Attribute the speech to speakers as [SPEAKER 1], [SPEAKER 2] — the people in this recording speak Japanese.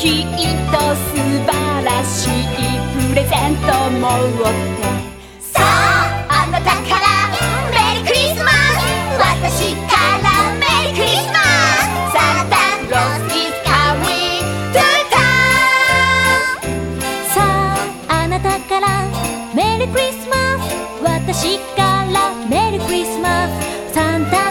[SPEAKER 1] きっと素晴らしいプレゼント持ってさああなたからメリークリスマス私からメリークリスマスサンタクロース is coming to town さああなたからメリークリスマス私からメリークリスマスサンタ